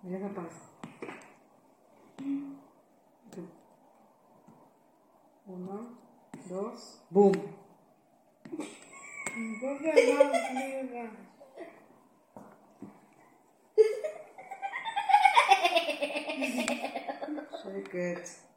Mira la panza. 1, 2, boom. Very good.